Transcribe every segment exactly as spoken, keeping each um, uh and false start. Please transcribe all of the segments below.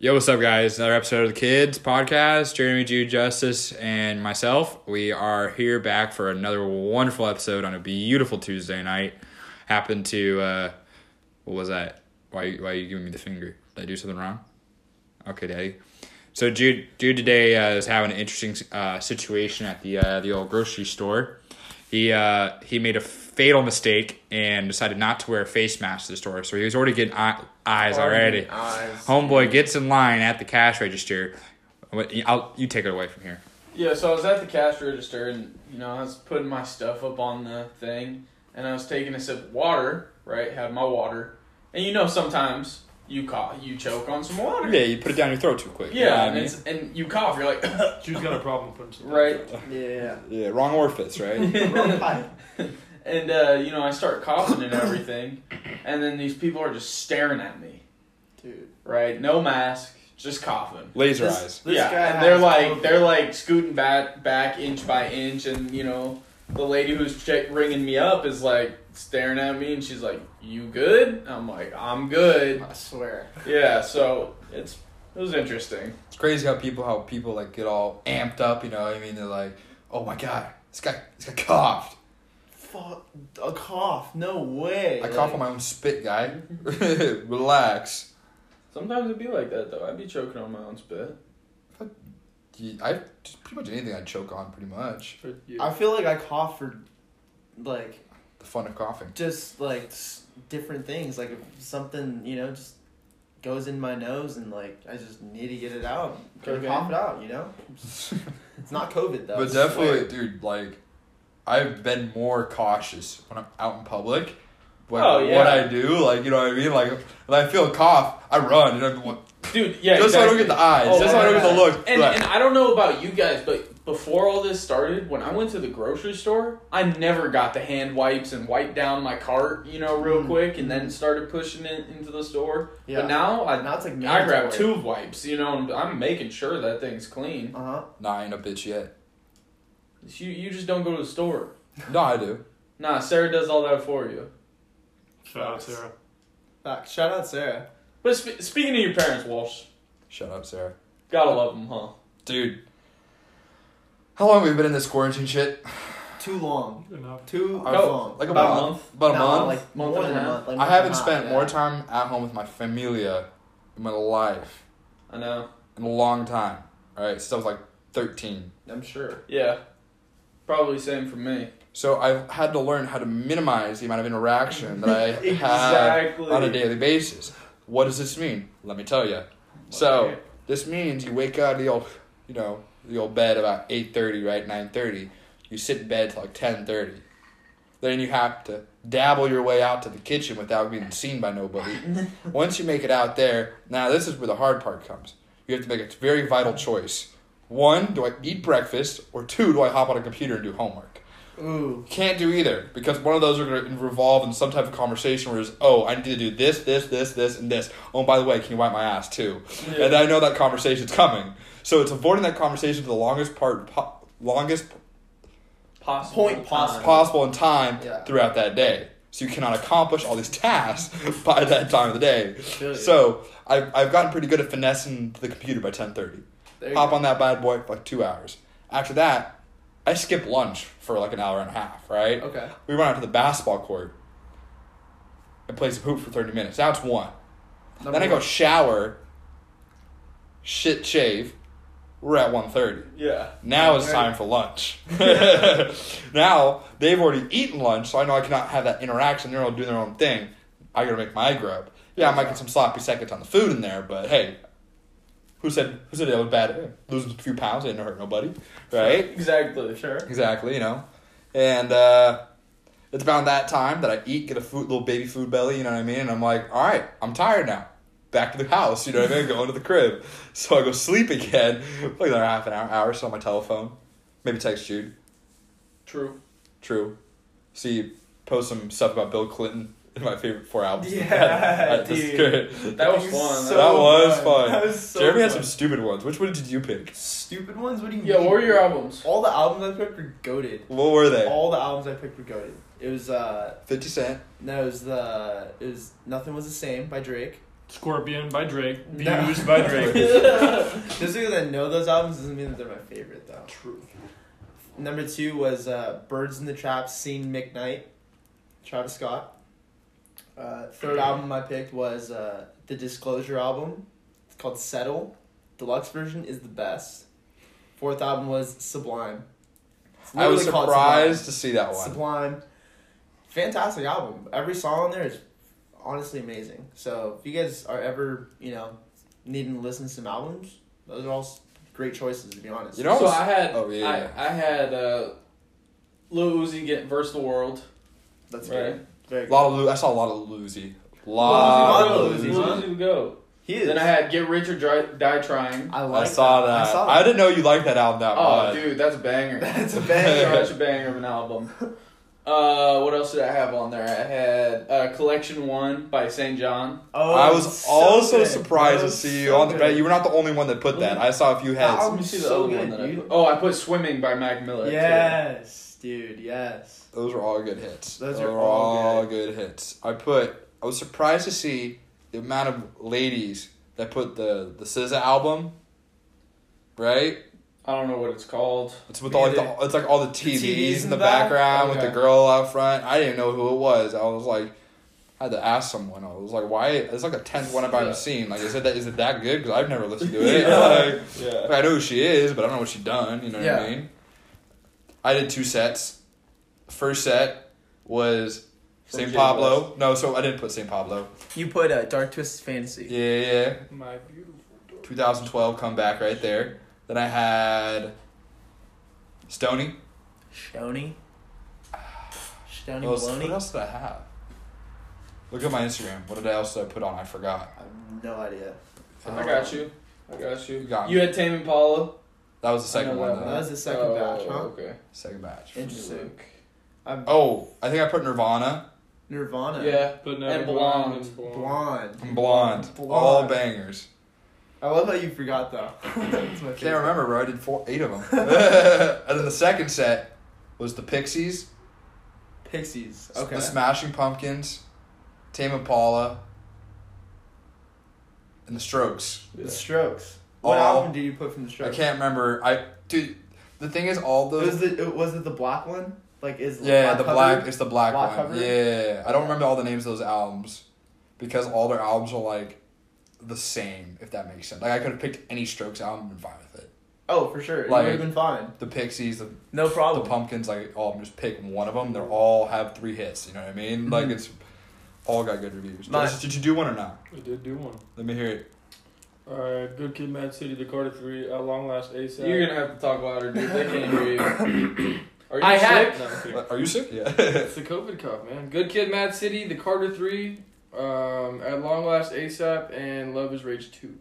Yo, what's up, guys? Another episode of the Kids Podcast. Jeremy, Jude, Justice, and myself. We are here back for another wonderful episode on a beautiful Tuesday night. Happened to, uh, what was that? Why, why are you giving me the finger? Did I do something wrong? Okay, Daddy. So Jude, Jude today uh, is having an interesting uh, situation at the uh, the old grocery store. He uh, he made a fatal mistake and decided not to wear a face mask to the store. So he was already getting eye, eyes already. Eyes. Homeboy gets in line at the cash register. I'll, you take it away from here. Yeah, so I was at the cash register and, you know, I was putting my stuff up on the thing and I was taking a sip of water, right? Had my water. And you know sometimes you cough, you choke on some water. Yeah, you put it down your throat too quick. Yeah, you know what and, I mean? it's, and you cough, you're like... Jude's got a problem putting some right? Yeah. Yeah, wrong orifice, right? Wrong pipe. And, uh, you know, I start coughing and everything, and then these people are just staring at me. Dude. Right? No mask, just coughing. Laser This- eyes. This yeah, guy and has they're like COVID. they're like scooting back back inch by inch, and you know the lady who's check, ringing me up is like staring at me, and she's like, "You good?" I'm like, "I'm good." I swear. Yeah, so it's it was interesting. It's crazy how people how people like get all amped up. You know what I mean? They're like, "Oh my god, this guy this guy coughed. Fuck. A cough. No way. I like, cough on my own spit, guy. Relax." Sometimes it'd be like that though. I'd be choking on my own spit. I just pretty much anything I choke on, pretty much. For you. I feel like I cough for, like, The fun of coughing. just, like, s- different things. Like, if something, you know, just goes in my nose and, like, I just need to get it out. Gotta Okay. cough it out, you know? It's not COVID, though. But I definitely, swear. dude, like, I've been more cautious when I'm out in public. Like, Oh, yeah. what I do, like, you know what I mean? Like, when I feel a cough, I run. You know, Dude, yeah, just so I don't exactly. get the eyes. Oh, just so I don't get the look. And, Right. and I don't know about you guys, but before all this started, when I went to the grocery store, I never got the hand wipes and wiped down my cart, you know, real Mm. quick, and then started pushing it into the store. Yeah. But now I Now it's, like, I grab mandatory. two wipes, you know, and I'm making sure that thing's clean. Uh-huh. Nah, I ain't a bitch yet. You you just don't go to the store. No, I do. Nah, Sarah does all that for you. Shout out Sarah. Fuck, shout out Sarah. But sp- speaking of your parents, Walsh, Shut up, Sarah. gotta love them, huh? Dude. How long have we been in this quarantine shit? Too long. Enough. Too Oh, long. Like About a month. month. About a No, month. like, Month more and a than a half. month. Like, I month haven't and a half, spent yeah. more time at home with my familia in my life I know. in a long time. Alright, since I was like thirteen. I'm sure. Yeah. Probably same for me. So I've had to learn how to minimize the amount of interaction that I Exactly. have on a daily basis. What does this mean? Let me tell you. So Okay. this means you wake out of the old, you know, the old bed about eight thirty, right, nine thirty. You sit in bed till like ten thirty. Then you have to dabble your way out to the kitchen without being seen by nobody. Once you make it out there, now this is where the hard part comes. You have to make a very vital choice. One, do I eat breakfast? Or two, do I hop on a computer and do homework? Ooh. Can't do either, because one of those are going to revolve in some type of conversation where it's, oh, I need to do this, this, this, this, and this. Oh, and by the way, can you wipe my ass too? Yeah. And I know that conversation's coming. So it's avoiding that conversation to the longest part, po- longest Possible Point possible. possible in time Yeah. throughout that day. So you cannot accomplish all these tasks by that time of the day. Feel you. So I've, I've gotten pretty good at finessing the computer by ten thirty. There you Hop go. on that bad boy for like two hours. After that, I skip lunch for like an hour and a half, right? Okay. We run out to the basketball court and play some hoop for thirty minutes. Now it's one. Number then I go one. shower, shit shave. We're at one thirty. Yeah. Now it's Right. time for lunch. Now they've already eaten lunch, so I know I cannot have that interaction. They're all doing their own thing. I gotta make my grub. Yeah, I might get some sloppy seconds on the food in there, but hey, who said who said it was bad? Losing a few pounds didn't hurt nobody, right? Exactly. Sure. Exactly, you know. And uh, it's about that time that I eat, get a food, little baby food belly, you know what I mean? And I'm like, all right, I'm tired now. Back to the house, you know what I mean? Go into the crib. So I go sleep again, like another half an hour, hour or so on my telephone. Maybe text Jude. True. True. See, post some stuff about Bill Clinton in my favorite four albums. Yeah, That's dude. great. That was That fun. was that so was fun. fun. That was so Jeremy had fun. some stupid ones. Which one did you pick? Stupid ones? What do you Yeah, mean? what were your albums? All the albums I picked were goated. What were they? All the albums I picked were goated. It was, uh, fifty Cent. no, it was the, it was Nothing Was the Same by Drake. Scorpion by Drake. No. Views by Drake. Just because I know those albums doesn't mean that they're my favorite, though. True. Number two was uh, Birds in the Trap, Seen McKnight, Travis Scott. Uh, third album I picked was uh, the Disclosure album. It's called Settle. Deluxe version is the best. Fourth album was Sublime. It's I was literally called surprised to see that one. Sublime. Fantastic album. Every song on there is honestly amazing. So if you guys are ever, you know, needing to listen to some albums, those are all s- great choices, to be honest. You know, So I had, Oh, yeah. I, I had uh, Lil Uzi get Verse the World. That's Right. great. Very A good. lot of Lu- I saw a lot of Lucy. Lil Lot Uzi, of Lil Lucy. Uzi. Lil Uzi would go. He is. Then I had Get Rich or Dry, Die Trying. I I like saw that. I saw I didn't know you liked that album that Oh, much. dude, that's a banger. That's a banger. Such a banger of an album. Uh, what else did I have on there? I had uh, Collection One by Saint John. Oh, I was so also good. surprised That to was see you so on the good. bed. You were not the only one that put that. I saw a few That heads. Let album- me see the so other good, one that I dude. put. Oh, I put Swimming by Mac Miller. too. Yes, dude. Yes. Those were all good hits. Those Those are were all all good hits. I put. I was surprised to see the amount of ladies that put the the S Z A album. Right. I don't know what it's called. It's with all like Yeah, the, it's like all the T Vs, T Vs in the background with Okay. the girl out front. I didn't know who it was. I was like, I had to ask someone. I was like, why? It's like a tenth one I've ever Yeah. seen. Like, is it that is it that good? Because I've never listened to it. Yeah. Like, Yeah. I know who she is, but I don't know what she's done. You know what Yeah. I mean? I did two sets. First set was From Saint Jay Pablo. No, so I didn't put Saint Pablo. You put uh, Dark Twisted Fantasy. Yeah, yeah. My beautiful daughter. twenty twelve comeback right there. Then I had Stoney. Stoney. Stoney What else, Maloney. what else did I have? Look at my Instagram. What did I else did I put on? I forgot. I have no idea. I got you. I got you. You got me. You had Tame Impala. That was the I second know one. that Though. That was the second Oh, batch, huh? Okay. Second batch. Interesting. I'm Oh, I think I put Nirvana. Nirvana. Yeah. But now And blonde. Blonde. and blonde. Blonde. I'm blonde. Blonde. All bangers. I love how you forgot though. That's my favorite. Can't remember, bro. I did four, eight of them. And then the second set was the Pixies, Pixies. Okay. the Smashing Pumpkins, Tame Impala, and the Strokes. The Strokes. What All- album did you put from the I Strokes? can't remember. I dude. The thing is, all It was those. the it, was it the black one? Like is Yeah, the cover? black. It's the black, Black one. cover? Yeah, I don't remember all the names of those albums because all their albums are like the same. If that makes sense. Like I could have picked any Strokes album and been fine with it. Oh, for sure. It Like- would have been fine. The Pixies, the No the problem. Pumpkins, like all of them, just pick one of them. They all have three hits. You know what I mean? Like Mhm. it's all got good reviews. Nice. Did, did you do one or not? I did do one. Let me hear it. Alright, Good Kid, Mad City, The Carter Three, At Long Last, ASAP. You're gonna have to talk louder, dude. They can't hear you. Are you I sick? had. No, I'm kidding. Are you sick? Yeah. It's the COVID cough, man. Good Kid, Mad City, The Carter Three, um, At Long Last, ASAP, and Love Is Rage Two.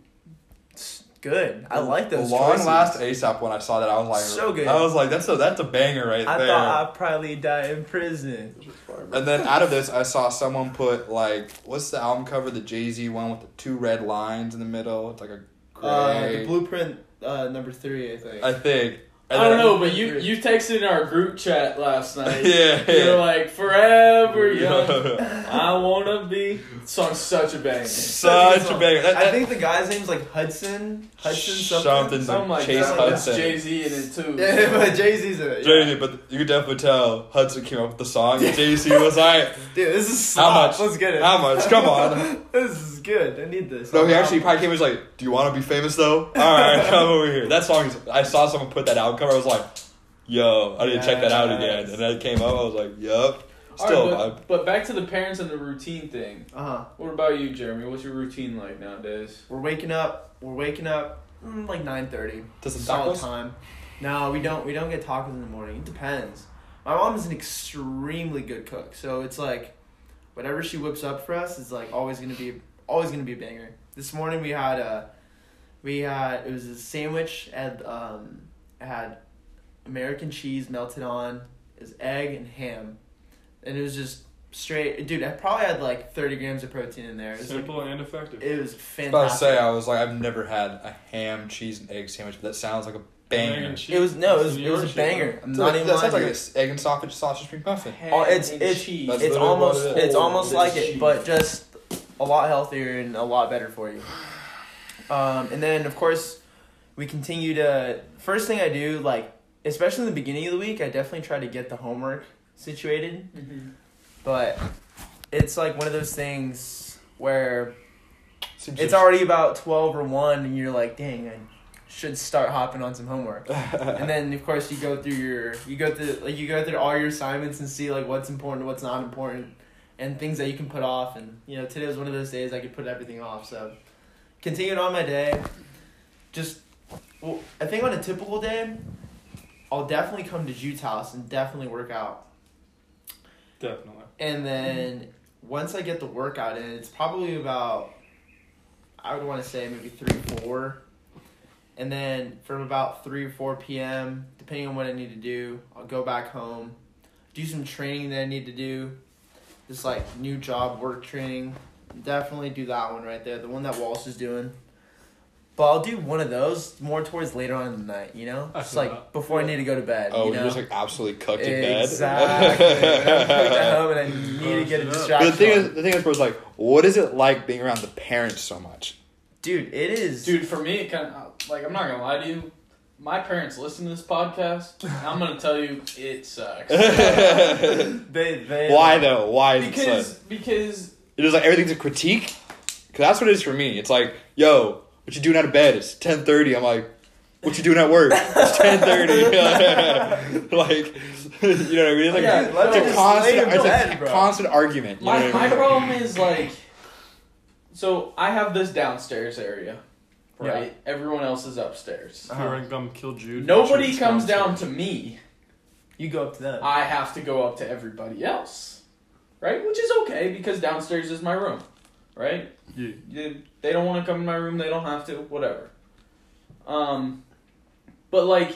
Good. I like those The long choices. last ASAP when I saw that I was like, So good. I was like, that's a that's a banger right I there. thought I'd probably die in prison. And then out of this, I saw someone put like, what's the album cover? The Jay Z one with the two red lines in the middle. It's like a gray. Uh, the Blueprint uh, number three, I think. I think. I And don't then- know, but you you texted in our group chat last night. Yeah. You're like forever young. Yeah. I wanna be. Song's such a banger. Such a banger. That- I that- think the guy's name's like Hudson. Hudson something. Something. Something like Chase that. Hudson. Jay Z in it too. Yeah, but Jay Z's in it. Jay Z, but you could definitely tell Hudson came up with the song. And Jay Z was like, Dude, this is How slop. much? Let's get it. how much? Come on. This is good. I need this. No, he actually probably came and was like, do you want to be famous though? Alright, come over here. That song is, I saw someone put that album cover, I was like, yo, I didn't check that out again. Yes. And then it came up, I was like, yup. All Still right, a vibe. but, but back to the parents and the routine thing. Uh huh. What about you, Jeremy? What's your routine like nowadays? We're waking up. We're waking up mm, like nine thirty. Does some Solid tacos? time. No, we don't. We don't get tacos in the morning. It depends. My mom is an extremely good cook, so it's like whatever she whips up for us is like always gonna be always gonna be a banger. This morning we had a we had it was a sandwich and um it had American cheese melted on. It was egg and ham, and it was just straight. Dude, I probably had like thirty grams of protein in there. It was like, Simple and effective. it was I was fantastic. about to say, I was like, I've never had a ham, cheese, and egg sandwich, but that sounds like a Egg banger. and cheese. It was no, it was New it was a York shit, banger. bro. I'm So not that, even that lying sounds to like you. an egg and sausage sausage cream muffin. Ham Oh, it's- and it's- cheese. That's It's literally almost what it is. it's almost Oh, like it's it, cheese. but just a lot healthier and a lot better for you. Um, and then of course, we continue to. First thing I do, like especially in the beginning of the week, I definitely try to get the homework situated. Mm-hmm. But it's like one of those things where Seems it's so- already about twelve or one, and you're like, dang, I should start hopping on some homework. And then of course you go through your you go through like you go through all your assignments and see like what's important, what's not important, and things that you can put off. And you know, today was one of those days I could put everything off. So continuing on my day, just well, I think on a typical day, I'll definitely come to Jude's house and definitely work out. Definitely. And then once I get the workout in, it's probably about, I would want to say maybe three, four. And then from about three or four p.m., depending on what I need to do, I'll go back home, do some training that I need to do, just like new job work training. Definitely do that one right there, the one that Walsh is doing. But I'll do one of those more towards later on in the night, you know? I Just feel like that. before I need to go to bed. Oh, you know? you're just like absolutely cooked in bed. Exactly. When I'm cooked at home and I need to get a But But distraction. the thing on. is, the thing is, bro, is like, what is it like being around the parents so much? Dude, it is. Dude, for me, it kind of like I'm not gonna lie to you. My parents listen to this podcast. And I'm gonna tell you, it sucks. they, they, Why though? Why is it because so? because It is like everything's a critique. Cause that's what it is for me. It's like, yo, what you doing out of bed? It's ten thirty. I'm like, what you doing at work? It's ten thirty. Like, you know what I mean? Like, Yeah, let it's me a just constant, lay in it's bed, a bro. constant argument. You know my what I my mean? problem is like, so I have this downstairs area, right? Everyone else is upstairs. If you were to come kill Jude, Nobody make sure comes it's down downstairs. to me. You go up to them. I have to go up to everybody else, right? Which is okay because downstairs is my room, right? Yeah. You- They don't want to come in my room. They don't have to. Whatever. Um, but like,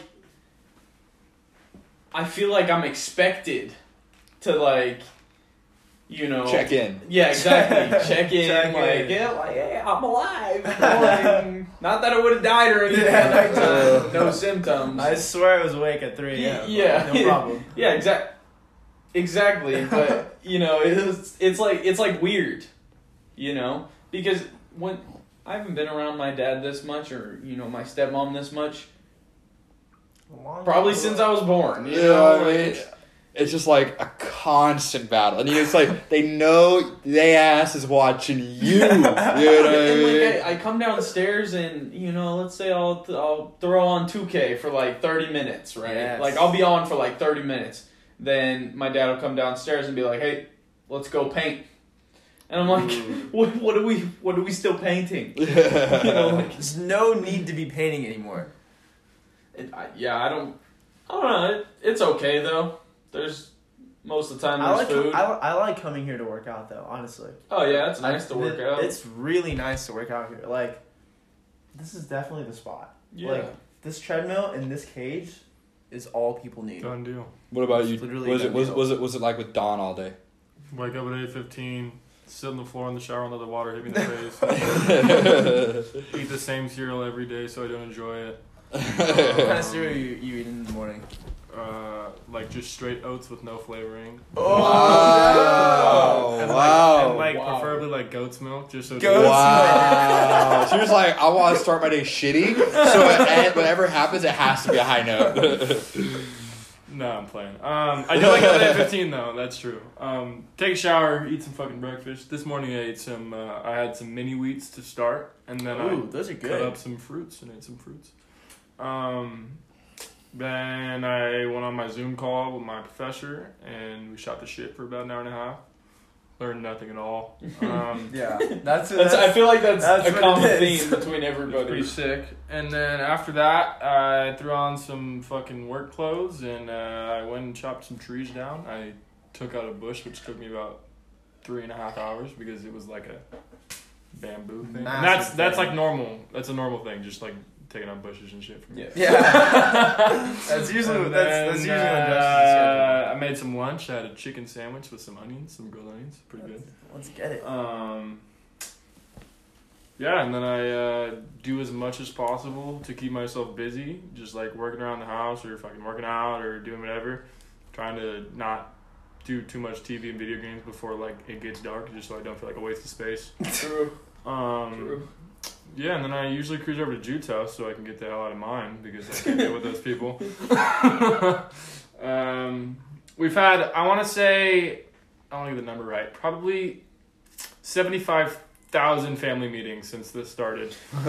I feel like I'm expected to like, you know, Check in. Yeah, exactly. Check in. Check like, in. yeah, like, hey, I'm alive. You know, like, not that I would have died or anything. Yeah. At nighttime. No symptoms. I swear I was awake at three a.m. Yeah. No problem. Yeah, exactly. Exactly, but you know, it's it's like it's like weird, you know, because when I haven't been around my dad this much, or you know, my stepmom this much, probably since I was born. You You know know, what I mean? like, It's just like a constant battle. And you know, it's like they know they ass is watching you. You know what I and mean? like I, I come downstairs and you know, let's say I'll I'll throw on two K for like thirty minutes, right? Yes. Like I'll be on for like thirty minutes. Then my dad will come downstairs and be like, "Hey, let's go paint." And I'm like, "What? What are we? What are we still painting?" You know, like, There's no need to be painting anymore. it, I, yeah, I don't. I don't know. It, it's okay though. There's most of the time I there's like food. I, I like coming here to work out though. Honestly, oh yeah, it's nice I- to work it- out. It's really nice to work out here. Like, this is definitely the spot. yeah. Like this treadmill and this cage is all people need. Done deal. What about you? It's literally Was it done was, deal. was it was it like with Dawn all day? Wake up at eight fifteen, sit on the floor in the shower under the water, hit me in the face. Eat the same cereal every day so I don't enjoy it. What kind of cereal you, you eat in the morning? Uh, like just straight oats with no flavoring. Wow. And Wow. Like, and like Wow. preferably like goat's milk, just so. Goat's Wow. She was like, I want to start my day shitty, so at, whatever happens, it has to be a high note. No, I'm playing. Um, I do like at eight fifteen though. That's true. Um, take a shower, eat some fucking breakfast. This morning I ate some. Uh, I had some mini wheats to start, and then Ooh, I those are cut good. up some fruits and ate some fruits. Um, then I went on my Zoom call with my professor, and we shot the shit for about an hour and a half. Learned nothing at all. Um, Yeah, that's, That's, I feel like that's, that's a what common it is. theme between It was everybody. pretty sick. And then after that, I threw on some fucking work clothes and uh, I went and chopped some trees down. I took out a bush, which took me about three and a half hours because it was like a bamboo thing. And Massive that's that's thing. like normal. That's a normal thing, just like taking out bushes and shit. For me. Yeah. Yeah. That's usually And that's, then, that's usually when uh, Justin's I made some lunch. I had a chicken sandwich with some onions, some grilled onions, pretty good. Let's get it. Um, yeah, and then I uh, do as much as possible to keep myself busy, just like working around the house or fucking working out or doing whatever, trying to not do too much T V and video games before like it gets dark, just so I don't feel like a waste of space. True. Um, True. Yeah, and then I usually cruise over to Jude's house so I can get the hell out of mine because I can't deal with those people. um, we've had, I want to say, I don't get the number right, probably seventy-five thousand family meetings since this started.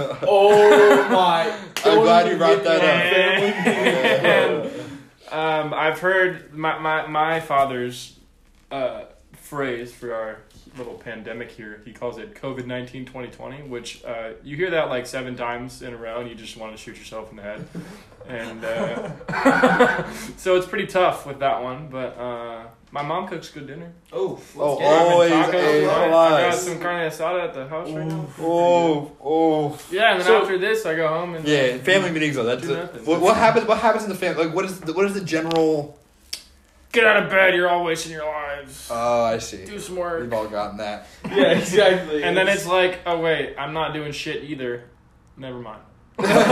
Oh my! I'm glad you brought that up. And, um, I've heard my, my, my father's uh, phrase for our little pandemic here. He calls it COVID nineteen twenty twenty, which uh, you hear that like seven times in a row and you just want to shoot yourself in the head. And uh, so it's pretty tough with that one. But uh, my mom cooks good dinner. Oh, Oh, let's get it. always Tacos, a right? I got plus. some carne asada at the house right now. Oh, oh. Yeah, and then So- after this, I go home and Yeah, family meetings though. That's Do a, nothing. what, what happens. What happens in the family? Like, what is the, what is the general? get out of bed. You're all wasting your lives. Oh, I see. Do some work. We've all gotten that. Yeah, exactly. And then it's like, oh wait, I'm not doing shit either. Never mind. Dude, Well,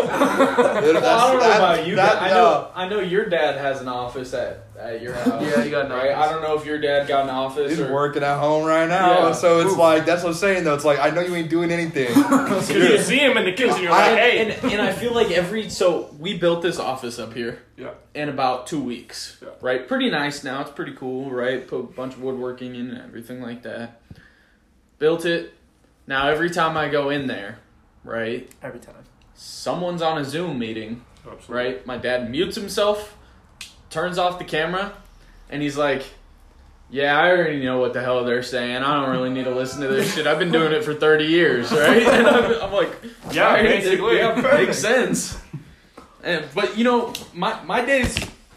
I don't know that's- about you. that- but I no. know. I know your dad has an office at, at your house. Yeah, you got an right. office. I don't know if your dad got an office He's or. working at home right now, Yeah. so it's Ooh. like that's what I'm saying though. It's like I know you ain't doing anything. Because you see him in the kitchen, you're like, and, hey. and, and I feel like every so we built this office up here Yeah. in about two weeks, Yeah. right? Pretty nice now. It's pretty cool, right? Put a bunch of woodworking in and everything like that. Built it. Now every time I go in there, right, Every time. someone's on a Zoom meeting, Absolutely. right? My dad mutes himself, turns off the camera, and he's like, yeah, I already know what the hell they're saying. I don't really need to listen to this shit. I've been doing it for thirty years, right? And I'm, I'm like, Yeah, "Alright, basically. yeah, makes sense. And, but, you know, my, my day's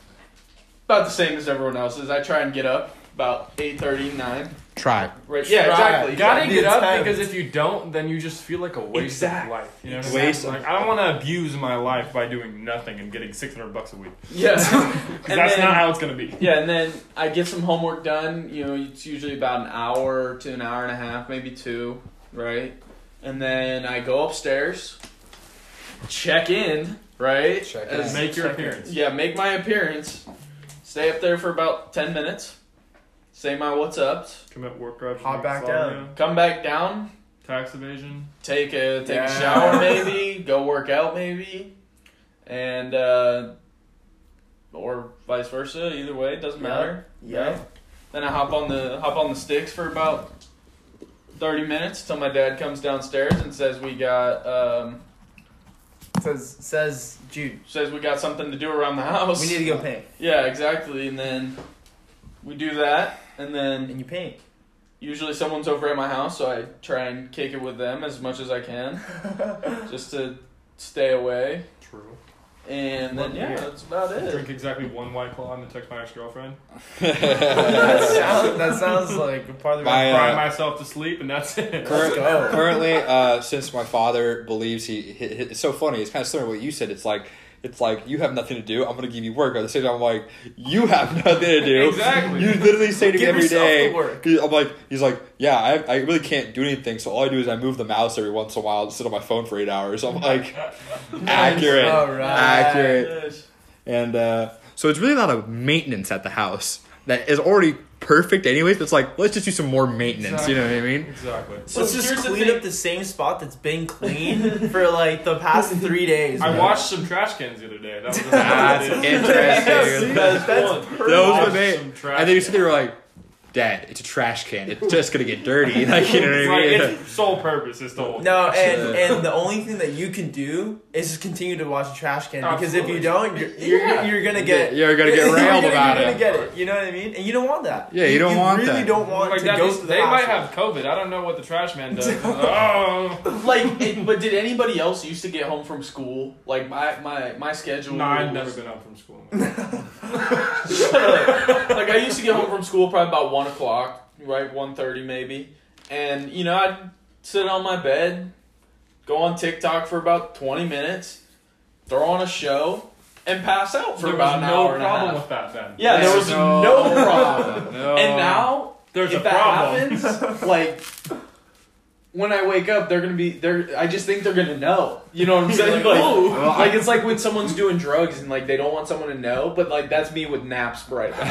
about the same as everyone else's. I try and get up about eight thirty, nine. Try. Right? Yeah, Try. exactly. You gotta Be get up attempt. because if you don't, then you just feel like a waste Exact- of life. You know what Waste I mean? of- Like, I don't want to abuse my life by doing nothing and getting six hundred bucks a week. Yeah. Because And that's then- not how it's gonna be. Yeah, and then I get some homework done. You know, it's usually about an hour to an hour and a half, maybe two, right? And then I go upstairs, check in, right? Check As- in. Make your Check in. appearance. Yeah, make my appearance. Stay up there for about ten minutes. Say my what's ups. Commit work crimes. Hop back insomnia, Come back down. Tax evasion. Take a take Yeah. a shower, maybe. Go work out, maybe. And uh, or vice versa. Either way, it doesn't Yeah. matter. Yeah. Then I hop on the hop on the sticks for about thirty minutes till my dad comes downstairs and says we got um, Says says Jude. says we got something to do around the house. We need to go paint. Yeah, exactly. And then we do that, and then And you paint. usually someone's over at my house, so I try and kick it with them as much as I can, just to stay away. True. And then yeah, that's about it. Drink exactly one White Claw and then text my ex-girlfriend. that, sounds, that sounds like a part of the My, uh, Cry myself to sleep and that's it. Current, go. currently, uh, since my father believes he, he, it's so funny. It's kind of similar to what you said. It's like, it's like you have nothing to do. I'm gonna give you work. At the same time, I'm like, you have nothing to do. Exactly. You literally say to me Give every yourself day. the work. he- I'm like, he's like, yeah, I, I really can't do anything. So all I do is I move the mouse every once in a while and sit on my phone for eight hours. I'm like, accurate, All right. accurate. Yes. And uh, so it's really a lot of maintenance at the house that is already perfect anyways. But it's like, let's just do some more maintenance. You know what I mean? Exactly. So Let's just here's the clean thing. up the same spot that's been clean for like the past three days. I man. watched some trash cans the other day. That was a That's interesting. That's, that's one. perfect. Those Watch were they. some trash And then you sit cans. there like, Dad, it's a trash can. It's just gonna get dirty. Like, you know what It's I like, mean? its sole purpose is to hold. No, and, Uh, and the only thing that you can do is just continue to watch the trash can because if you Absolutely. don't, you're you're, Yeah. you're gonna get You're gonna get you're railed gonna- about you're it. gonna get it. You know what I mean? And you don't want that. Yeah, you don't want really that. don't want Like to that, go they to the they might hospital. have COVID. I don't know what the trash man does. Oh. Like, it, but did anybody else used to get home from school? Like my my my schedule. No, I've never was- been up from school. Like I used to get home from school probably about one o'clock, right, one thirty maybe, and you know I'd sit on my bed, go on TikTok for about twenty minutes, throw on a show, and pass out for There about was an no hour and a problem half. with that then. Yeah, there was No. no, problem. No. And now, There's if a that problem. happens, like when I wake up, they're gonna be they're. I just think they're gonna know. You know what I'm saying? Like, Like, "Ooh." like it's like when someone's doing drugs and like they don't want someone to know, but like that's me with naps right now.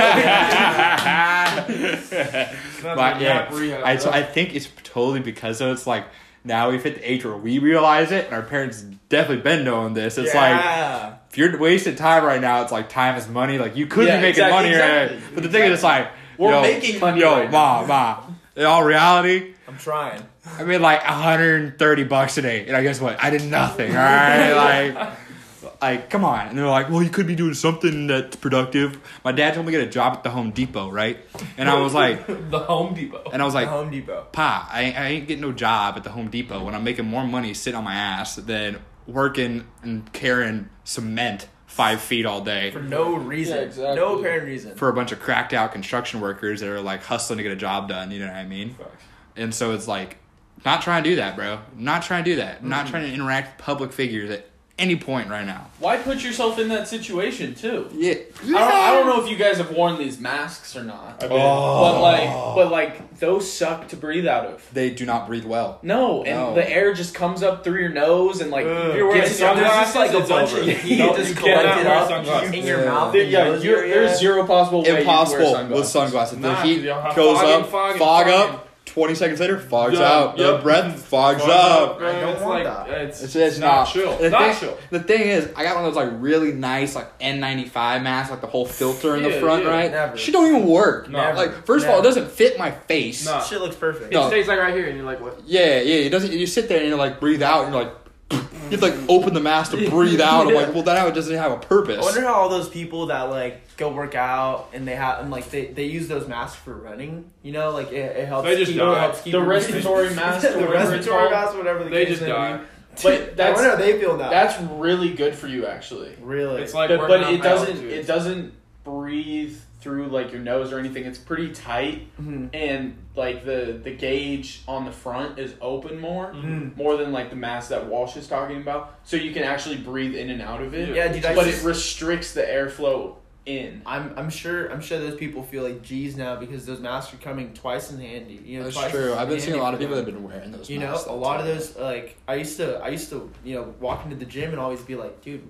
But yeah, I, so I think it's totally because of it's like now we've hit the age where we realize it, and our parents definitely been knowing this. It's like Yeah. if you're wasting time right now, it's like time is money. Like you could Yeah, be making exactly, money, exactly, right? But the thing is, it's like We're yo, making money Yo, right ma, ma. In all reality, I'm trying. I made like one hundred thirty bucks a day, and I guess what? I did nothing. All right, like. Like, come on. And they're like, well, you could be doing something that's productive. My dad told me to get a job at the Home Depot, right? And I was like, The Home Depot. and I was like, Home Depot. Pa, I, I ain't getting no job at the Home Depot when I'm making more money sitting on my ass than working and carrying cement five feet all day For no reason. Yeah, exactly. No apparent reason. for a bunch of cracked out construction workers that are like hustling to get a job done. You know what I mean? And so it's like, not trying to do that, bro. Not trying to do that. Not trying to interact with public figures at any point right now. Why put yourself in that situation too? Yeah. I don't, I don't know if you guys have worn these masks or not, I Oh. mean, but like, but like those suck to breathe out of. They do not breathe well. No, and No. the air just comes up through your nose and like If you're wearing gets in your sunglasses, mouth. like a it's bunch over. of heat No, just you cannot collected wear up sunglasses. in your Yeah. mouth. There, and yeah, nose you're, area. there's zero possible way you Impossible wear sunglasses. with sunglasses. The Nah, heat you don't have goes fog up, and fog and fog fog up. Twenty seconds later, fogs Yeah, out. The yep. breath fogs Fuck up. bro. I don't It's want like, that. It's, It's, it's not not chill. The Not thing, chill. the thing is, I got one of those like really nice like N ninety-five masks, like the whole filter in the Yeah, front, yeah. right? Never. She don't even work. No. Like first of all, it Never. doesn't fit my face. No. Shit looks perfect. No. It stays like right here, and you're like, what? Yeah, yeah. It doesn't. You sit there and you like breathe out, and you're like, you have to like open the mask to breathe out. I'm like, well, that it doesn't have a purpose. I wonder how all those people that like go work out and they have and like they, they use those masks for running. You know, like it, it helps. They just keep, die. it helps keep The your- respiratory mask or the whatever it's respiratory called. mask, whatever the They case just may die. be. But that's I wonder how they feel now. that's really good for you actually. really. It's like, But, working but out it high doesn't altitude. it doesn't breathe through like your nose or anything. It's pretty tight, Mhm. and like the the gauge on the front is open more, Mhm. more than like the mask that Walsh is talking about. So you can actually breathe in and out of it. Yeah, dude. I but just, it restricts the airflow in. I'm I'm sure I'm sure those people feel like G's now because those masks are coming twice in handy. You know, That's twice true. in I've been seeing a handy lot of for people that them. have been wearing those. You know, masks a all lot of the those like I used to I used to you know walk into the gym and always be like, dude,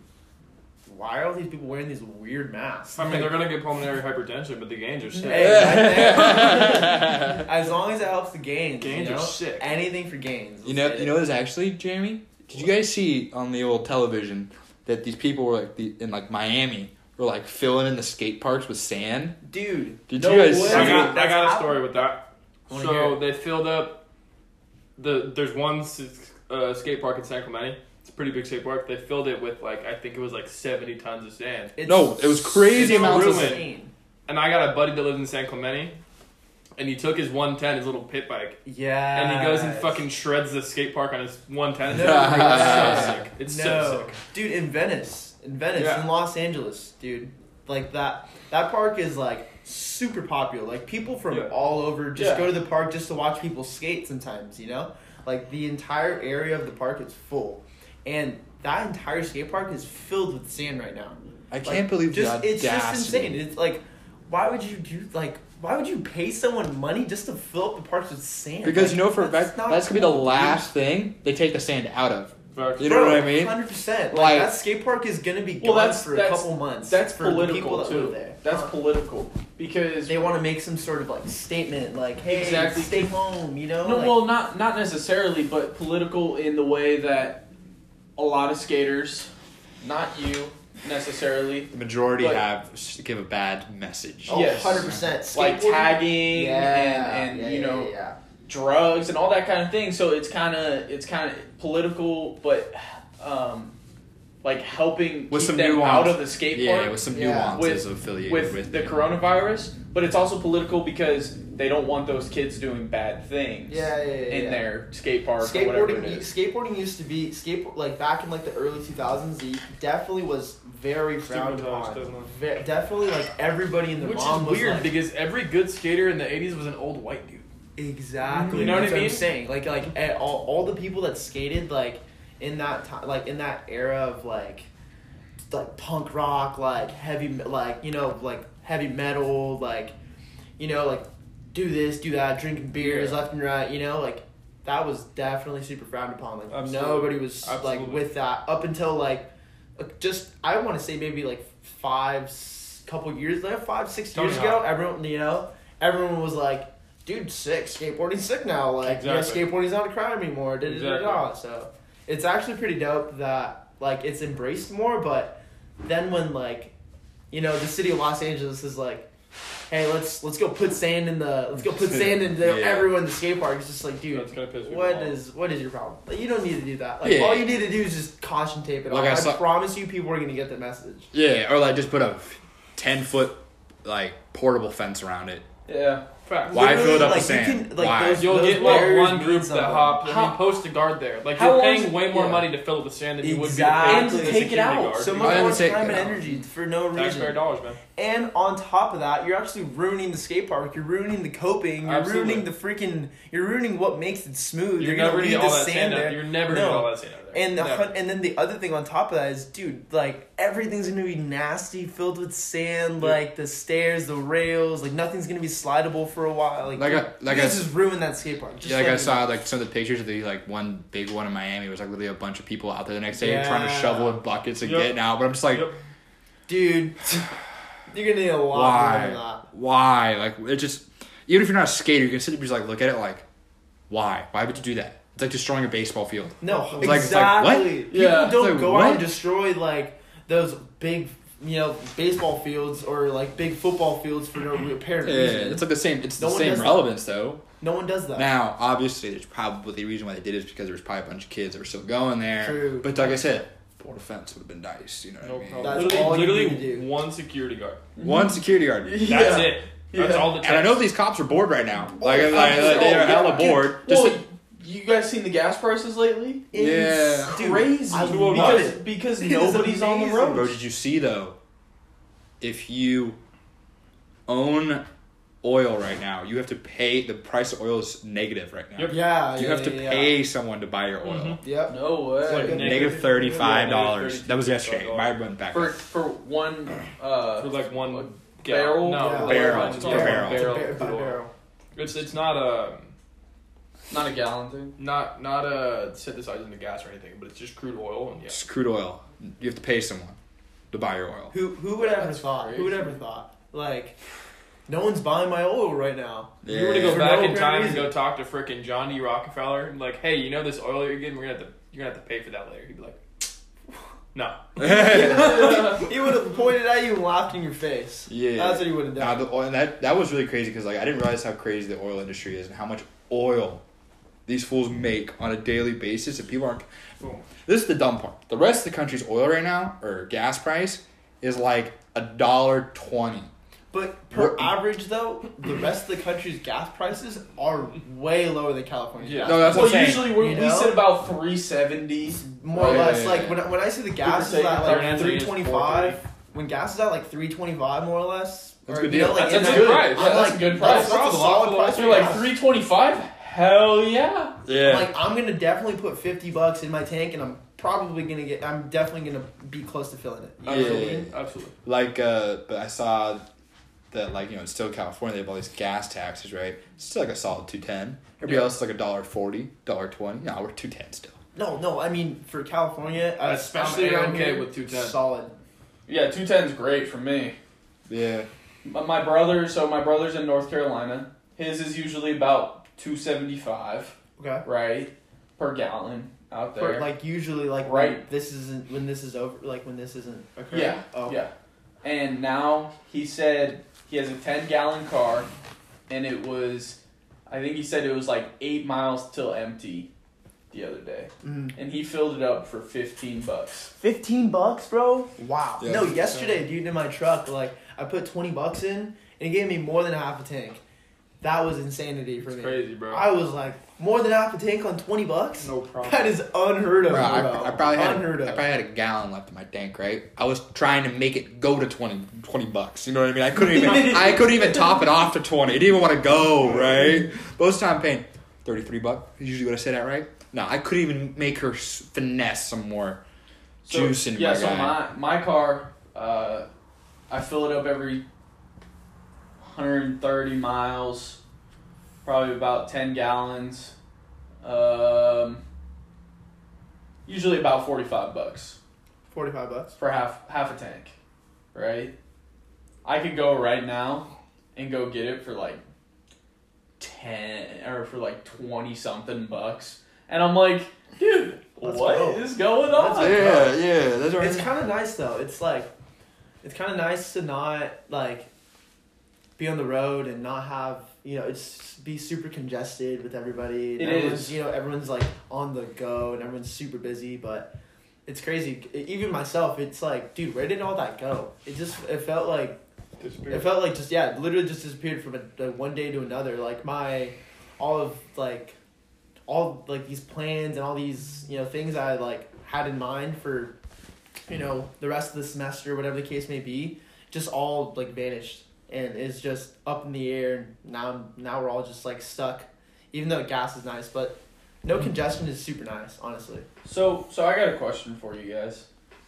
why are all these people wearing these weird masks? I mean, they're gonna get pulmonary hypertension, but the gains are sick. Hey, time. as long as it helps the gains, Gains you are know? sick. Anything for gains. You let's know, get you it. know what is actually, Jeremy? Did you guys see on the old television that these people were like the, in like Miami were like filling in the skate parks with sand? dude. Did No you guys way. see I it? got, I That's got a how- story with that. Wanna hear So it. they filled up the. There's one s- uh, skate park in San Clemente. It's a pretty big skate park. They filled it with like I think it was like seventy tons of sand. It's No, it was crazy it's amounts of ruined. sand. insane. And I got a buddy that lives in San Clemente, and he took his one ten, his little pit bike, Yeah. and he goes and fucking shreds the skate park on his one ten. No, It's so sick. It's no. so sick. Dude, in Venice, in Venice, Yeah. in Los Angeles, dude, like that. That park is like super popular. Like people from Yeah. all over just Yeah. go to the park just to watch people skate. Sometimes, you know, like the entire area of the park is full, and that entire skate park is filled with sand right now. I Like, can't believe just the it's just audacity. insane. It's like, why would you do like? Why would you pay someone money just to fill up the parks with sand? Because Like, you know for a that's fact not that's gonna be the cool, dude. last thing they take the sand out of. Facts. You know what I mean? Hundred percent. Like- Like that skate park is gonna be Well, gone that's- for a that's- couple months. That's for the political people that too. live there. That's Uh, political because They want to make some sort of like statement, like, "Hey, Exactly. stay home," you know? no, like, well, not not necessarily, but political in the way that a lot of skaters, not you necessarily, The majority But- have s- give a bad message. oh, yes. hundred percent. like tagging yeah, and, and yeah, you yeah, know yeah. drugs and all that kind of thing. So it's kind of it's kind of political, but um, like helping With keep some them nuance. out of the skate Yeah, park with some Yeah. nuances With- affiliated with, with, the it. coronavirus. But it's also political because they don't want those kids doing bad things Yeah, yeah, yeah, in yeah. their skate park or whatever it Skateboarding, is. skateboarding used to be skate like back in like the early two thousands. It definitely was very frowned Stigmatized, upon. definitely. Ve- definitely, like everybody in the Which mom is was weird like, because every good skater in the eighties was an old white dude. exactly. You know what That's I mean? I'm saying, like, like eh, all, all the people that skated like in that time, like in that era of like, like punk rock, like heavy, me- like you know, like heavy metal, like, you know, like do this, do that, drinking beers Yeah. left and right, you know, like that was definitely super frowned upon. Like Absolutely. nobody was Absolutely. like with that up until like uh, just I want to say maybe like five s- couple years later, five six Tony years ago. Hawk. Everyone you know, everyone was like, dude, sick skateboarding's sick now. Like Exactly. you know, skateboarding's not a crime anymore. Da, da, da, da. Exactly. So it's actually pretty dope that like it's embraced more. But then when like you know the city of Los Angeles is like, hey, let's let's go put sand in the let's go put sand in the, Yeah. everyone in the skate park. It's just like, dude, That's gonna piss people what off. is what is your problem? Like, you don't need to do that. Like Yeah. all you need to do is just caution tape it Like off. I I, saw- promise you, people are gonna get the message. Yeah, or like just put a ten foot like portable fence around it. Yeah. Facts. Why Literally, fill it up like, with you sand? can- like, Why? those- You'll get barriers one mean group that something. hop. I How- mean, post a guard there. Like How you're long paying is- way more yeah. money to fill up the sand than you would Exactly. be And to to pay take the it out. security guard. So I much didn't more say- time and yeah. energy for no Taxpayer reason. dollars, man. And on top of that, you're actually ruining the skate park. You're ruining the coping. You're Absolutely. ruining the freaking. You're ruining what makes it smooth. You're, You're, gonna never gonna leave get all the that sand sand there. out. You're never No. gonna get all that sand out there. And the Never. hun- and then the other thing on top of that is, dude, like everything's gonna be nasty, filled with sand. Yeah. Like the stairs, the rails, like nothing's gonna be slidable for a while. Like, Like dude, I- like you I guys s- just ruined that skate park. Just Yeah, like let I me saw know. like some of the pictures of the like one big one in Miami. It was like literally a bunch of people out there the next day Yeah. trying to shovel in buckets and Yep. getting out. But I'm just like, Yep. dude, you're gonna need a lot more why? than that. Why? Like it just even if you're not a skater, you can sit there and just like look at it like, why? Why would you do that? It's like destroying a baseball field. No, It's like- it's like, what? exactly. People Yeah. don't It's like, go what? out and destroy like those big, you know, baseball fields or like big football fields for no apparent Yeah, reason. it's like the same. It's No the one same does that. relevance though. No one does that. Now, obviously, there's probably the reason why they did it is because there was probably a bunch of kids that were still going there. True. But like I said, porta fence would have been nice. You know what No I mean? problem. That's literally, all you literally need to do. one security guard. One security guard. That's Yeah. it. That's Yeah. all it takes. And I know these cops are bored right now. Like, Oh, like, like, oh, they are hella yeah. bored. Just Well, you guys seen the gas prices lately? Yeah. Dude, Crazy. I Dude, love because it. because It is nobody's on the amazing. road. Bro, did you see though? If you own oil right now, you have to pay. The price of oil is negative right now. Yep. Yeah, You yeah, have to yeah, pay someone to buy your oil. Mhm. Yeah. Yep. No way. It's like Negative- Negative thirty-five dollars. Yeah, That was negative yesterday. $35. Might went back for up. for one uh For like one What, gallon. barrel? No, Yeah. Barrel. It's It's a a barrel. barrel. Bar- of by crude oil. barrel. It's it's not a not a gallon thing. not not a synthesized into gas or anything, but it's just crude oil and yeah. It's crude oil. You have to pay someone to buy your oil. Who who would ever That's thought? crazy. Who would ever thought? Like, no one's buying my oil right now. If you were to Yeah. go For back no in apparent time and reason. go talk to frickin' John D. Rockefeller, and like, hey, you know this oil you're getting, we're gonna have to you're gonna have to pay for that later. He'd be like, no. He would have pointed at you and laughed in your face. Yeah. That's what he would have Nah, done. the oil, and that that was really crazy because like I didn't realize how crazy the oil industry is and how much oil these fools make on a daily basis, and people aren't. This is the dumb part. The rest of the country's oil right now or gas price is like a dollar twenty. But per What- average, though, the rest of the country's gas prices are way lower than California's Yeah. gas No, that's well, what I'm saying. usually we You we know? sit about three seventy. More or Yeah, less, yeah, like yeah. when I- when I see the gas is take at it, like third answer three is twenty four five, thirty. when gas is at like three twenty five, more or less. That's a or, good you know, deal. like, That's in a that- good- I'm yeah, that's like, a good That's, price. that's a solid price. You're for like gas. three twenty five. Hell yeah. Yeah. Like I'm gonna definitely put fifty bucks in my tank, and I'm probably gonna get. I'm definitely gonna be close to filling it. You know what I Yeah. mean? Absolutely. Like, uh, but I saw that, like, you know, it's still California. They have all these gas taxes, right? It's still like a solid two ten. Everybody Yeah. else is like a dollar forty, dollar twenty. No, we're two ten still. No, no. I mean, for California, uh, Especially I'm around here, okay with two ten. Solid. Yeah, two ten's great for me. Yeah. My my brother, so my brother's in North Carolina. His is usually about two seventy five, Okay. right, per gallon out there. For, like usually, like Right. when this isn't when this is over, like when this isn't occurring. Yeah, Oh. yeah. And now he said he has a ten gallon car, and it was, I think he said it was like eight miles till empty the other day. Mm. And he filled it up for fifteen bucks. Fifteen bucks, bro. Wow. Yeah. No, yesterday, dude, in my truck, like I put twenty bucks in, and it gave me more than half a tank. That was insanity for It's me. crazy, bro. I was like, more than half a tank on twenty bucks. no problem. That is unheard of, Bro, I, bro. I probably had unheard I of. probably had a gallon left in my tank, right? I was trying to make it go to twenty, twenty bucks. You know what I mean? I couldn't even I couldn't even top it off to twenty. It didn't even want to go, right? Most of the time I'm paying thirty-three bucks. Is usually what I said at, right? No, I couldn't even make her s- finesse some more So, juice in yeah, my so guy. my my car, uh, I fill it up every one hundred thirty miles, probably about ten gallons. Um, usually about forty-five bucks Forty-five bucks. for half half a tank, right? I could go right now and go get it for like ten or for like twenty something bucks, and I'm like, dude, Let's what go. is going on? Let's Yeah, yeah. That's what It's kind of nice though. It's like, it's kind of nice to not like be on the road and not have, you know, it's be super congested with everybody. And It everyone's, is. You know, everyone's like on the go and everyone's super busy, but it's crazy. Even myself, it's like, dude, where did all that go? It just, it felt like, it felt like just, yeah, it literally just disappeared from a, like one day to another. Like my, all of like, all like these plans and all these, you know, things I like had in mind for, you know, the rest of the semester, whatever the case may be, just all like vanished and it's just up in the air. And now, now we're all just like stuck, even though gas is nice, but no congestion is super nice, honestly. So, so I got a question for you guys.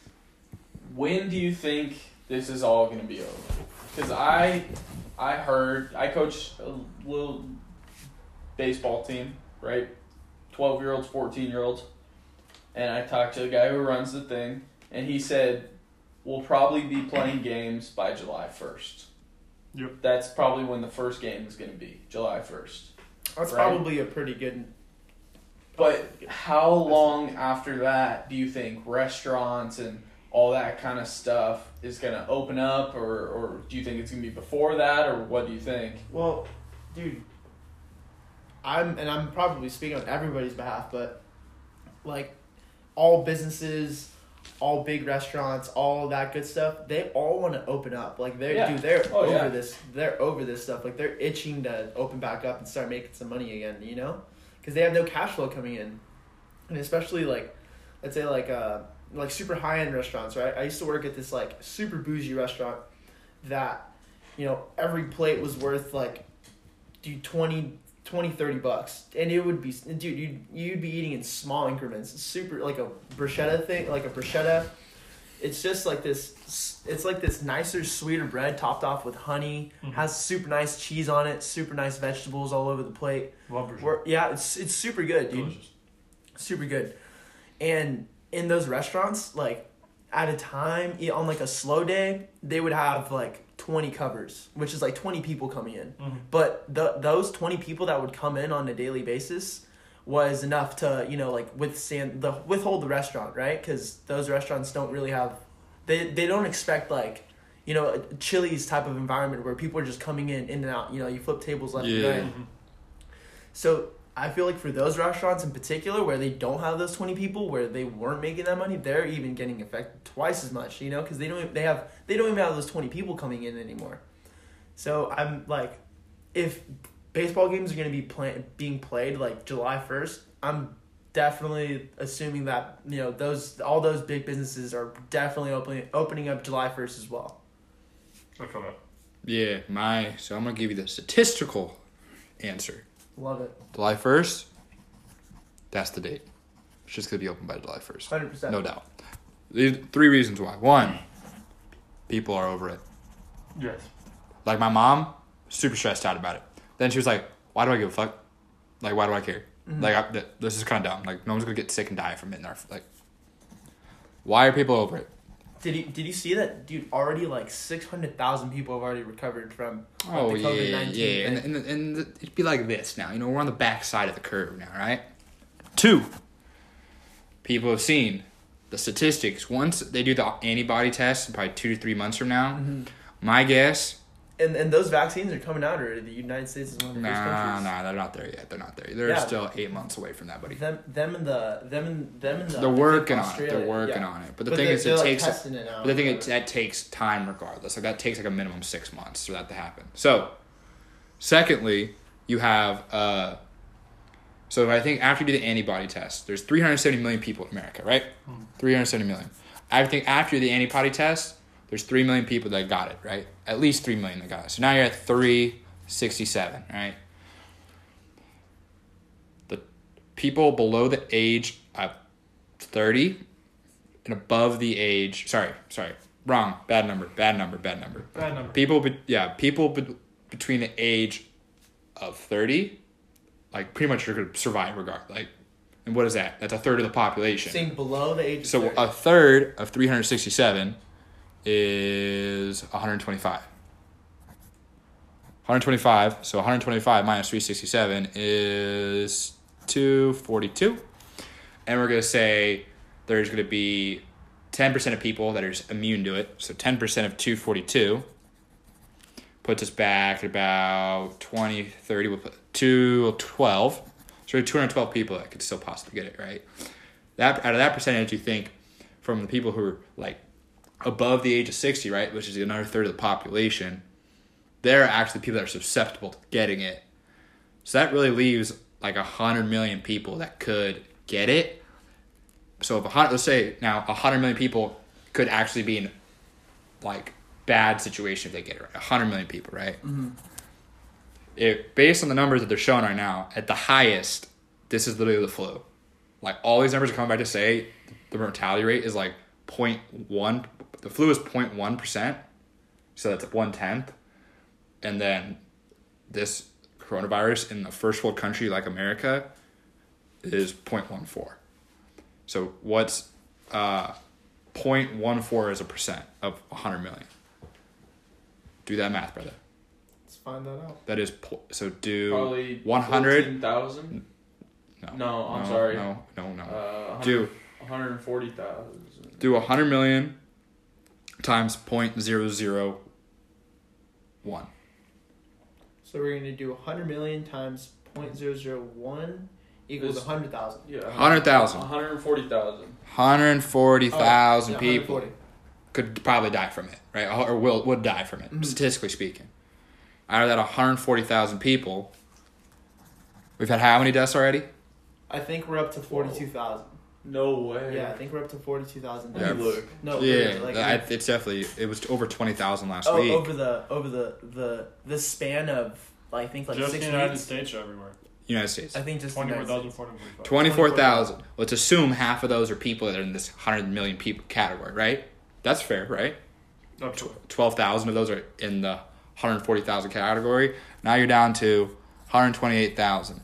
When do you think this is all gonna be over? Because I, I heard I coach a little baseball team, right? Twelve year olds, fourteen year olds, and I talked to the guy who runs the thing, and he said we'll probably be playing games by July first. Yep. That's probably when the first game is gonna be, July first. That's Right. probably a pretty good. But how long after that do you think restaurants and all that kind of stuff is going to open up, or, or do you think it's going to be before that, or what do you think? Well, dude, I'm and I'm probably speaking on everybody's behalf, but like all businesses, all big restaurants, all that good stuff, they all want to open up. Like they're Yeah. dude, they're Oh, over yeah. this. They're over this stuff. Like they're itching to open back up and start making some money again. You know, because they have no cash flow coming in, and especially like, let's say like uh like super high end restaurants, right? I used to work at this like super bougie restaurant that, you know, every plate was worth like, dude, twenty, twenty, thirty bucks. And it would be, dude, you'd, you'd be eating in small increments. It's super, like a bruschetta thing, like a bruschetta. It's just like this, it's like this nicer, sweeter bread topped off with honey, Mhm. has super nice cheese on it, super nice vegetables all over the plate. Love bruschetta. We're, yeah, it's it's super good, dude. Delicious. Super good. And in those restaurants, like, at a time, e- on like a slow day, they would have like twenty covers, which is like twenty people coming in. Mhm. But the those twenty people that would come in on a daily basis was enough to, you know, like withstand the withhold the restaurant, right? Because those restaurants don't really have, they they don't expect like, you know, a Chili's type of environment where people are just coming in in and out. You know, you flip tables left Yeah. and right. Mhm. So I feel like for those restaurants in particular where they don't have those twenty people, where they weren't making that money, they're even getting affected twice as much, you know, because they don't they have they don't even have those twenty people coming in anymore. So I'm like, if baseball games are going to be play, being played like July first, I'm definitely assuming that, you know, those all those big businesses are definitely opening opening up July first as well. I feel that. Yeah, my so I'm gonna give you the statistical answer. Love it. July first, that's the date. It's just gonna be open by July first. one hundred percent. No doubt. These three reasons why. One, people are over it. Yes. Like my mom, super stressed out about it. Then she was like, "Why do I give a fuck? Like, why do I care? Mhm. Like, I, th- this is kind of dumb. Like, no one's gonna get sick and die from it. In our, like, why are people over it? Did you did you see that, dude? Already like six hundred thousand people have already recovered from like, Oh the yeah, COVID yeah, nineteen and, thing. and and it'd be like this now. You know, we're on the back side of the curve now, right? Two, people have seen the statistics. Once they do the antibody test, probably two to three months from now, Mhm. my guess. And and those vaccines are coming out already. The United States is one of the first Nah, countries. nah, they're not there yet. They're not there. They're Yeah. still eight months away from that, buddy. Them them and the them and them and the. They're I think working on it. Australia, They're working yeah. on it. But the But thing they're- is, they're, it like, takes. testing it now. But the thing is, that takes time regardless. Like that takes like a minimum six months for that to happen. So, secondly, you have. uh So I think after you do the antibody test, there's three hundred seventy million people in America, right? three hundred seventy million. I think after the antibody test, there's three million people that got it, right? At least three million that got it. So now you're at three sixty-seven, right? The people below the age of thirty and above the age, sorry, sorry, wrong, bad number, bad number, bad number. Bad number. People, be, yeah, people be, between the age of thirty, like pretty much you're gonna survive regardless. Like, and what is that? That's a third of the population. Saying below the age of So thirty. a third of three hundred sixty-seven is one hundred twenty-five. one hundred twenty-five. So one hundred twenty-five minus three hundred sixty-seven is two hundred forty-two. And we're going to say there's going to be ten percent of people that are just immune to it. So ten percent of two hundred forty-two puts us back at about twenty, thirty. We'll put two hundred twelve. So two hundred twelve people that could still possibly get it, right? That out of that percentage, you think from the people who are like above the age of sixty, right, which is another third of the population, they're actually people that are susceptible to getting it. So that really leaves like one hundred million people that could get it. So if a hundred, let's say now one hundred million people could actually be in like bad situation if they get it right. one hundred million people, right? Mm-hmm. It, based on the numbers that they're showing right now, at the highest, this is literally the flu. Like all these numbers are coming back to say the mortality rate is like zero point one. The flu is zero point one percent, so that's one tenth. And then this coronavirus in a first world country like America is zero point one four. So what's uh, zero point one four as a percent of one hundred million? Do that math, brother. Let's find that out. That is po- so do Probably one hundred. fourteen thousand. No, No, I'm sorry. No, no, no. Uh, do one hundred forty thousand. do one hundred million times zero point zero zero one. So we're going to do one hundred million times zero point zero zero one equals This- one hundred thousand. Yeah. one hundred thousand. one hundred forty thousand. one hundred forty thousand Oh, yeah, people one hundred forty. could probably die from it, right? Or will would die from it, Mhm. statistically speaking. Out of that one hundred forty thousand people, we've had how many deaths already? I think we're up to forty-two thousand. No way. Yeah, I think we're up to forty-two thousand. Yeah. Look. No, yeah, literally, like, I, it's definitely it was over twenty thousand last oh, week. over the over the the the span of I think like Just six the United weeks. States or everywhere. United States. I think just the Twenty-four United thousand States. four hundred forty-five. twenty-four thousand. Let's assume half of those are people that are in this one hundred million people category, right? That's fair, right? Up to twelve thousand of those are in the one hundred forty thousand category. Now you're down to one hundred twenty-eight thousand.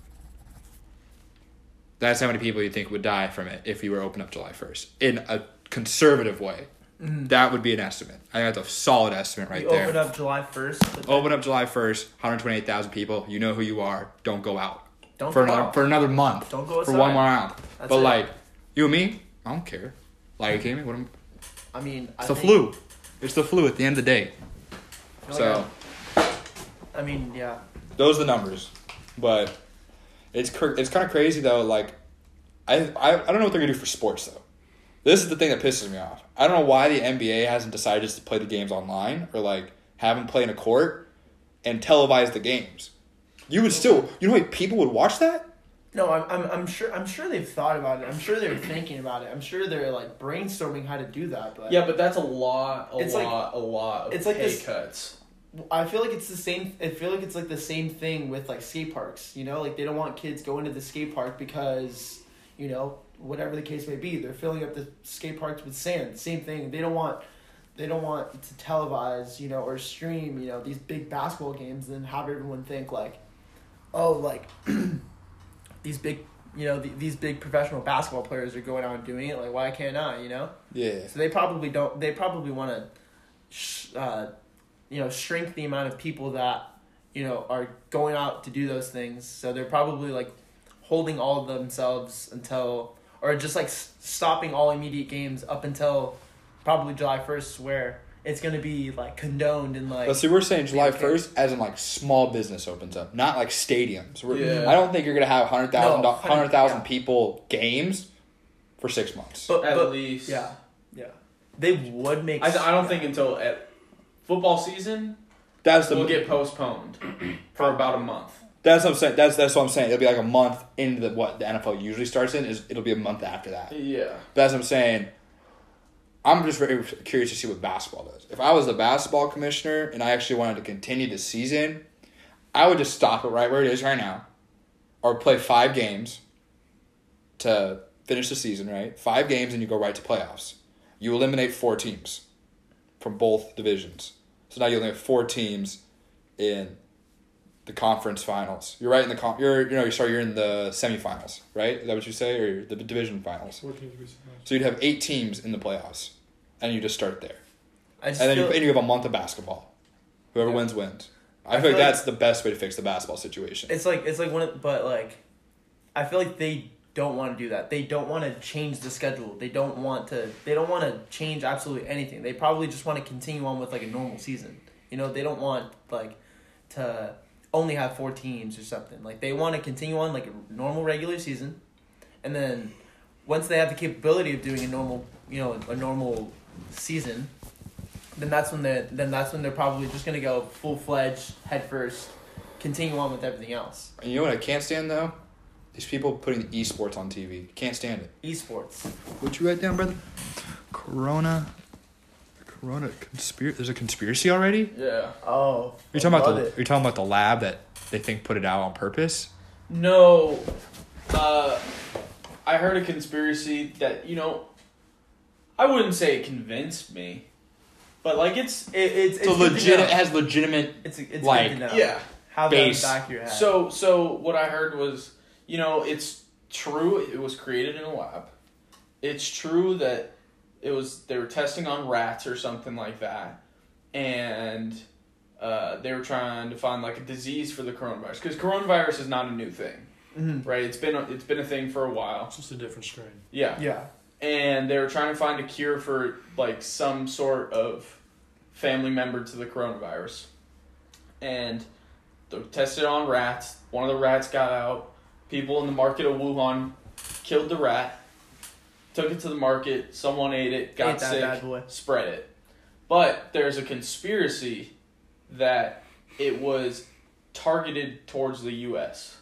That's how many people you think would die from it if you were open up July first. In a conservative way. Mhm. That would be an estimate. I think that's a solid estimate right we there. open up July first. but then Open up July first, one hundred twenty-eight thousand people. You know who you are. Don't go out. Don't for go another out. for another month. Don't go For outside. one more round. That's but it. like, you and me, I don't care. Like, are you kidding me? What am, I mean, I it's the think- flu. It's the flu at the end of the day. I feel So, like I, I mean, yeah. those are the numbers. But it's cr- it's kind of crazy, though. Like, I, I, I don't know what they're going to do for sports, though. This is the thing that pisses me off. I don't know why the N B A hasn't decided just to play the games online or, like, have them play in a court and televise the games. You would still... You know how many people would watch that? No, I'm, I'm, I'm sure, I'm sure they've thought about it. I'm sure they're thinking about it. I'm sure they're like brainstorming how to do that. But Yeah, but that's a lot, a It's like- lot, a lot of it's like pay this- cuts. I feel like it's the same. I feel like it's like the same thing with like skate parks. You know, like they don't want kids going to the skate park because, you know, whatever the case may be, they're filling up the skate parks with sand. Same thing. They don't want, they don't want to televise, you know, or stream, you know, these big basketball games and have everyone think like, oh, like these big, you know, th- these big professional basketball players are going out and doing it. Like, why can't I? You know. Yeah. So they probably don't. They probably want to, sh- uh, you know, shrink the amount of people that you know are going out to do those things. So they're probably like holding all of themselves until, or just like s- stopping all immediate games up until probably July first, where it's gonna be like condoned and like. But see, we're saying July okay. first as in like small business opens up, not like stadiums. We're, Yeah. I don't think you're gonna have hundred thousand No, hundred thousand yeah. people games for six months. but, At but- least. Yeah, yeah. They would make. I, I don't yeah. think until at football season That's the will get postponed for about a month. that's what I'm saying. That's that's what I'm saying. It'll be like a month into the, what the N F L usually starts in. Is it'll be a month after that. Yeah. But that's what I'm saying. I'm just very curious to see what basketball does. If I was the basketball commissioner and I actually wanted to continue the season, I would just stop it right where it is right now, or play five games to finish the season. Right, five games and you go right to playoffs. You eliminate four teams from both divisions. So now you only have four teams in the conference finals. You're right in the con. You're you know you sorry you're in the semifinals, right? Is that what you say, or the division finals? Four teams we surprised. So you'd have eight teams in the playoffs, and you just start there, I just and then feel, you, and you have a month of basketball. Whoever Yeah. wins wins. I, I feel feel like like- that's the best way to fix the basketball situation. it's like it's like one of, but like, I feel like they don't want to do that. They don't want to change the schedule. They don't want to. They don't want to change absolutely anything. They probably just want to continue on with like a normal season. You know, they don't want like to only have four teams or something. Like they want to continue on like a normal regular season, and then once they have the capability of doing a normal, you know, a normal season, then that's when they then that's when they're probably just gonna go full fledged head first, continue on with everything else. And you know what I can't stand though? These people putting esports on T V. Can't stand it. Esports. What you write down, brother? Corona. Corona conspiracy. There's a conspiracy already. Yeah. Oh. Are you talking about love the? it. Are you talking about the lab that they think put it out on purpose? No, uh, I heard a conspiracy that, you know, I wouldn't say it convinced me, but like it's It, it's it's It's a good to legit. know. It has legitimate. It's it's like, good to know. yeah. Have that in the base. back of your head. So so what I heard was, you know, it's true it was created in a lab. It's true that it was they were testing on rats or something like that, and uh, they were trying to find like a disease for the coronavirus because coronavirus is not a new thing, Mhm. right? It's been a, it's been a thing for a while. It's just a different strain. Yeah. Yeah. And they were trying to find a cure for like some sort of family member to the coronavirus. And they tested it on rats. One of the rats got out. People in the market of Wuhan killed the rat, took it to the market, someone ate it, got Ate that sick, bad boy. spread it. But there's a conspiracy that it was targeted towards the U S,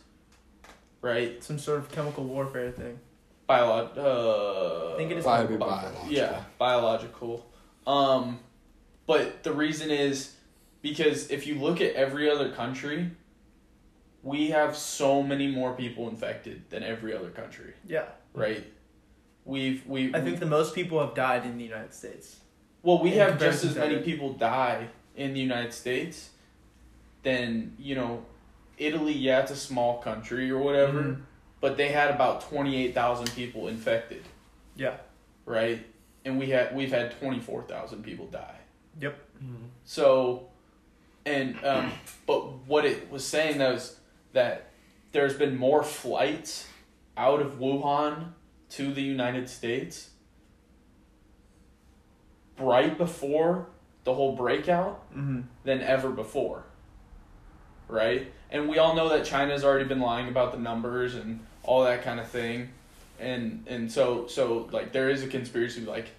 right? Some sort of chemical warfare thing. Biolo- uh, I think it is Probably chemical biological. Yeah, biological. Um, but the reason is because if you look at every other country, we have so many more people infected than every other country, Yeah. right? We've we. I think we, the most people have died in the United States. well, we in have just comparison as to many other- people die in the United States than you know, Italy. Yeah, it's a small country or whatever, Mhm. but they had about twenty eight thousand people infected, Yeah. right? And we had we've had twenty four thousand people die. Yep. So, and um, but what it was saying was that there's been more flights out of Wuhan to the United States right before the whole breakout Mm-hmm. than ever before, right? And we all know that China's already been lying about the numbers and all that kind of thing, and and so so like there is a conspiracy like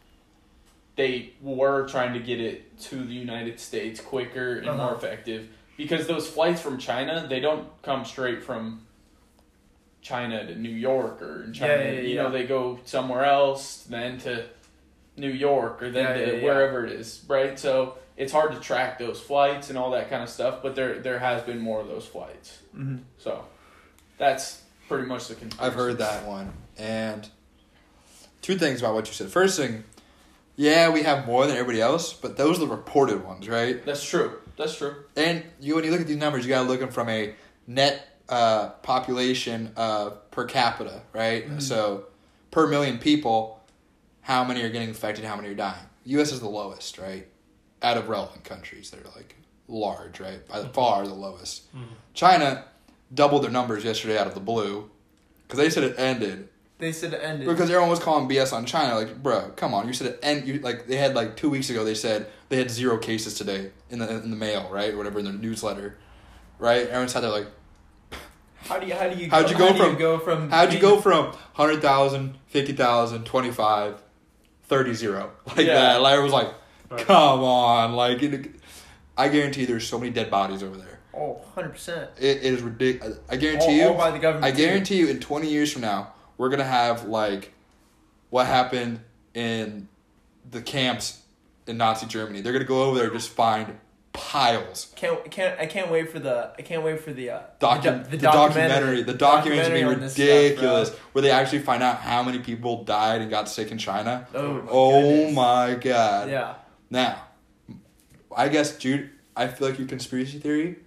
they were trying to get it to the United States quicker and more Uh-huh. effective because those flights from China, they don't come straight from China to New York or in China. Yeah, yeah, you yeah. know, they go somewhere else, then to New York or then Yeah, to yeah, yeah. wherever it is, right? So it's hard to track those flights and all that kind of stuff, but there there has been more of those flights. Mm-hmm. So that's pretty much the conspiracy. I've heard that one. And two things about what you said. First thing, yeah, we have more than everybody else, but those are the reported ones, right? That's true. That's true. And you when you look at these numbers, you gotta look at them from a net uh, population uh, per capita, right? Mhm. So per million people, how many are getting infected, how many are dying? U S is the lowest, right? Out of relevant countries that are like large, right? By far the lowest. Mm-hmm. China doubled their numbers yesterday out of the blue because they said it ended. They said it ended. Because everyone was calling B S on China, like, bro, come on, you said it end. You like they had like two weeks ago. They said they had zero cases today in the in the mail, right, or whatever in their newsletter, right? Everyone sat there like, how do you how do you How'd go, you go how do from- you go from how'd you being- go from hundred thousand, fifty thousand, twenty five, thirty zero like Yeah. that? Like it was like, Right. come on, like it, I guarantee there's so many dead bodies over there. Oh, one hundred percent. It, it is ridiculous. I All, guarantee you. all by the government. I too. guarantee you in twenty years from now, we're going to have, like, what happened in the camps in Nazi Germany. They're going to go over there and just find piles. Can't can't I can't wait for the I can't wait for the uh, Docu- the, the, documentary. The documentary's going to on be this stuff, ridiculous. bro. where they actually find out how many people died and got sick in China. Oh, my Oh, goodness. my God. Yeah. Now, I guess, Jude, I feel like your conspiracy theory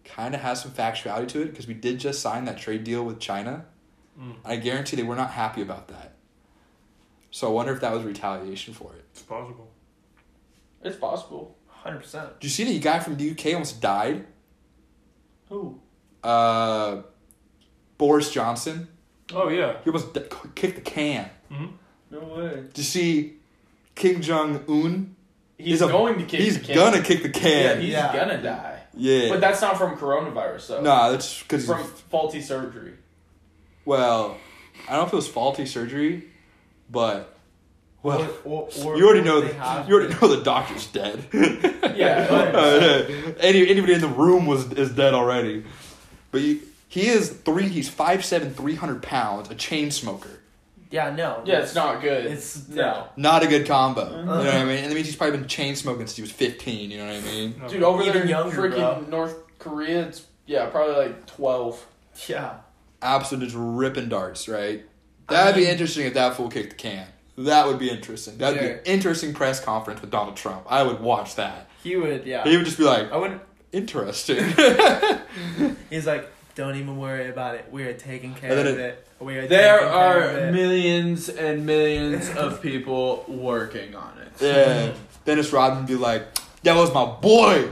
kind of has some factuality to it because we did just sign that trade deal with China. Mm. I guarantee they were not happy about that. So I wonder if that was retaliation for it. It's possible. It's possible. one hundred percent. Did you see the guy from the U K almost died? Who? Uh, Boris Johnson. Oh yeah. He almost d- kicked the can. Mm-hmm. No way. Did you see Kim Jong Un? He's a- going to kick He's the can. gonna kick the Yeah, can. he's Yeah. gonna die. Yeah. But that's not from coronavirus, though. Nah, that's because From faulty surgery. well, I don't know if it was faulty surgery, but well, Or- or- you already or know they the, have- you already know the doctor's dead. Yeah. Uh, Any anybody in the room was is dead already. But he, he is three. He's five seven, three hundred pounds, a chain smoker. Yeah, no. Yeah, it's not good. It's no. Not a good combo. Uh-huh. You know what I mean? And that means he's probably been chain smoking since he was fifteen. You know what I mean? No. Dude, over Even there in younger, freaking bro. North Korea, it's, yeah, probably like twelve. Yeah. Absolute just ripping darts, right? That'd I mean- be interesting if that fool kicked the can. That would be interesting. That'd be Sure. an interesting press conference with Donald Trump. I would watch that. He would, yeah. He would just be like, I wouldn't. interesting. He's like, don't even worry about it. We are taking care And then of it- it. We are There taking care of are it. millions and millions of people working on it. Yeah. Dennis Rodman would be like, that was my boy.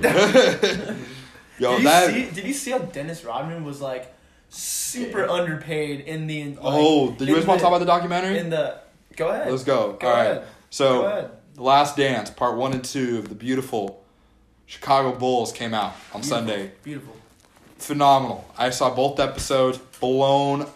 Yo, did, you that. see, did you see how Dennis Rodman was like super Yeah. underpaid in the. Like, oh, did you in guys want to the- talk about the documentary? In the. Go ahead. Let's go. Go All right. ahead. So, Go ahead. The Last Dance, part one and two of the beautiful Chicago Bulls came out on Beautiful. Sunday. Beautiful. Phenomenal. I saw both episodes, blown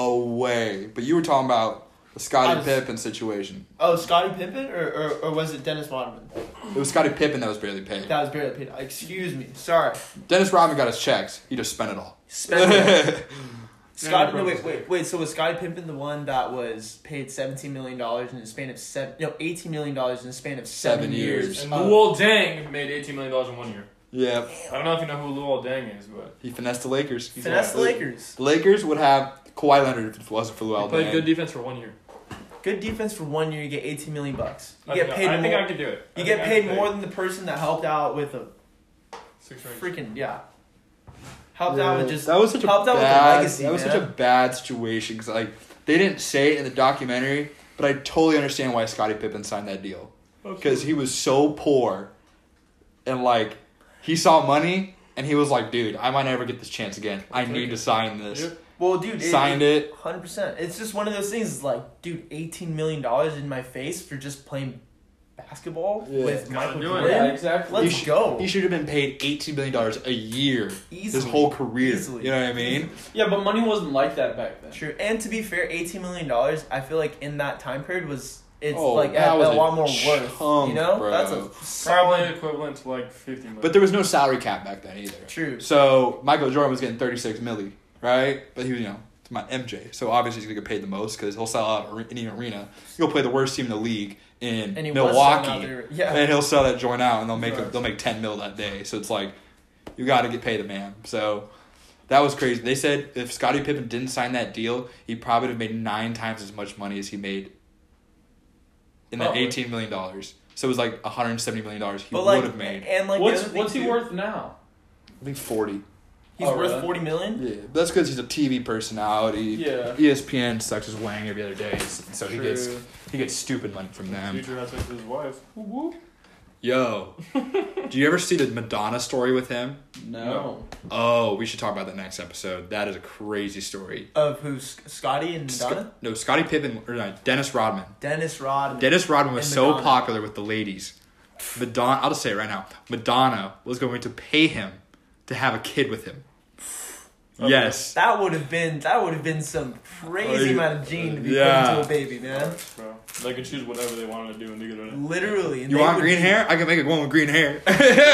away. But you were talking about the I Scottie was- Pippen situation. Oh, Scottie Pippen? Or, or, or was it Dennis Rodman? It was Scottie Pippen that was barely paid. That was barely paid. Excuse me. Sorry. Dennis Rodman got his checks. He just spent it all. Spend it. Scottie, Yeah, no, wait, probably. wait, wait. So was Scottie Pippen the one that was paid seventeen million dollars in the span of seven? No, eighteen million dollars in the span of seven, Seven years. years. And of- Luol Deng made eighteen million dollars in one year. Yeah. I don't know if you know who Luol Deng is, but He finessed the Lakers. Finesse the Lakers. The Lakers would have Kawhi Leonard if it wasn't for he Luol played good Deng. defense for one year. Good defense for one year. You get eighteen million bucks. You I get think, paid I, I more. think I could do it. I you think get I paid could more do than the person that helped out with a it. Six rings. freaking yeah. Helped out with just that was such a helped out with the bad. legacy, that was man. such a bad situation because like they didn't say it in the documentary, but I totally understand why Scottie Pippen signed that deal because he was so poor, and like he saw money and he was like, "Dude, I might never get this chance again. I need to sign this." Yep. Well, dude, Signed it. Hundred percent. It's just one of those things. It's like, dude, eighteen million dollars in my face for just playing basketball Yeah. with Gotta Michael do it. Jordan. Yeah, exactly. Let's He sh- go. He should have been paid eighteen million dollars a year his Easily. whole career. Easily. You know what I mean? Yeah, but money wasn't like that back then. True. And to be fair, eighteen million dollars. I feel like in that time period was it's Oh, like that a, was a a lot more worth. chunk, You know, bro. that's a Probably solid. equivalent to like fifty million. But there was no salary cap back then either. True. So Michael Jordan was getting thirty-six milli, right? But he was, you know, it's my M J. So obviously he's gonna get paid the most because he'll sell out are- any arena. He'll play the worst team in the league in And he was selling out Milwaukee, there- yeah. and he'll sell that joint out, and they'll make Right. they'll make ten mil that day. So it's like you got to get paid the man. So that was crazy. They said if Scottie Pippen didn't sign that deal, he probably would have made nine times as much money as he made in that Probably. eighteen million dollars. So it was like one hundred seventy million dollars he But would like, have made. and like, the what's other thing what's he too, worth now? I think forty. He's Oh, worth really? forty million. Yeah, but that's because he's a T V personality. Yeah. E S P N sucks his wang every other day, so he gets True. he gets stupid money from them. Future has sex with his wife. Yo, do you ever see the Madonna story with him? No. Oh, we should talk about that next episode. That is a crazy story. Of who's Scotty and Sc- Madonna? no, Scottie Pippen or no, Dennis Rodman. Dennis Rodman. Dennis Rodman was And so Madonna. popular with the ladies. Madonna, I'll just say it right now. Madonna was going to pay him to have a kid with him. Okay. Yes. That would have been that would have been some crazy Oh, amount of gene to be yeah. put into a baby, man. Bro, they could choose whatever they wanted to do and they could do it. Literally. and You they want would green be- hair? I can make a one with green hair.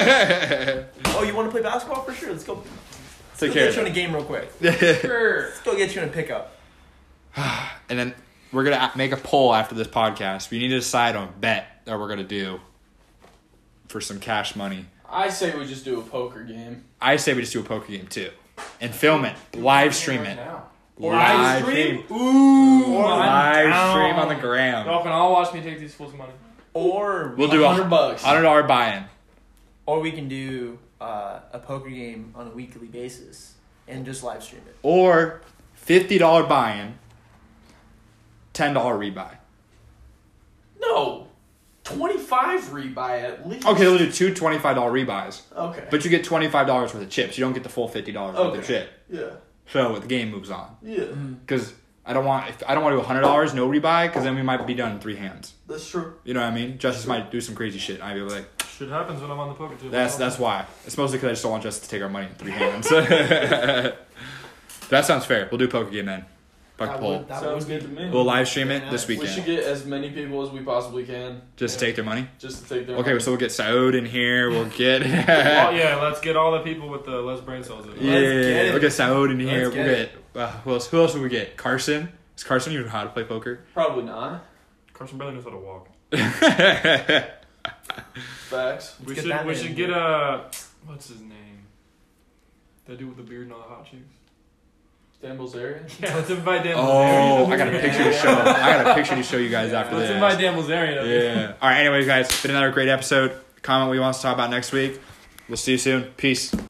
Oh, you want to play basketball for sure? Let's go. Let's Take go care get you of in a game real quick. that. Sure. Let's go get you in a pickup. And then we're going to make a poll after this podcast. We need to decide on a bet that we're going to do for some cash money. I say we just do a poker game. I say we just do a poker game too. And film it. Live stream Right it. now. Live stream? stream. Ooh. Live down. stream on the gram. Y'all can all watch me take these fools' money. Or We'll do a hundred bucks. hundred dollar buy-in. or we can do uh, a poker game on a weekly basis and just live stream it. Or fifty dollars buy-in, ten dollars rebuy. No. twenty-five rebuy at least. Okay, they'll do two twenty-five dollars rebuys. Okay. But you get twenty-five dollars worth of chips. You don't get the full fifty dollars worth of Okay. chip. Yeah. So the game moves on. Yeah. Because I don't want if I don't want to do one hundred dollars no rebuy because then we might be done in three hands. That's true. You know what I mean? Justice might do some crazy shit. I'd be like, Shit happens when I'm on the poker table. that's that's why. It's mostly because I just don't want Justice to take our money in three hands. That sounds fair. We'll do poker game then. Fuck the That poll. would- that Sounds would good be- to me. We'll live stream it Yeah, this We weekend. should get as many people as we possibly can Just to take their money. just to take their Okay, money. so we'll get Saud in here. We'll get Well, yeah, let's get all the people with the less brain cells. In. yeah, Let's get it. we'll get Saud in here. Let's We'll get get uh, who else? Who else will we get? Carson. Does Carson even know how to play poker? Probably not. Carson barely knows how to walk. Facts. We get should that we man should in get here. a what's his name? That dude with the beard and all the hot chicks. Dan Bilzerian. Yeah, let's invite Dan. Oh, Bilzerian. I got a picture to show. I got a picture to show you guys after Let's this. invite Dan Bilzerian. up here. Yeah. All right. Anyways, guys, it's been another great episode. Comment what you want us to talk about next week. We'll see you soon. Peace.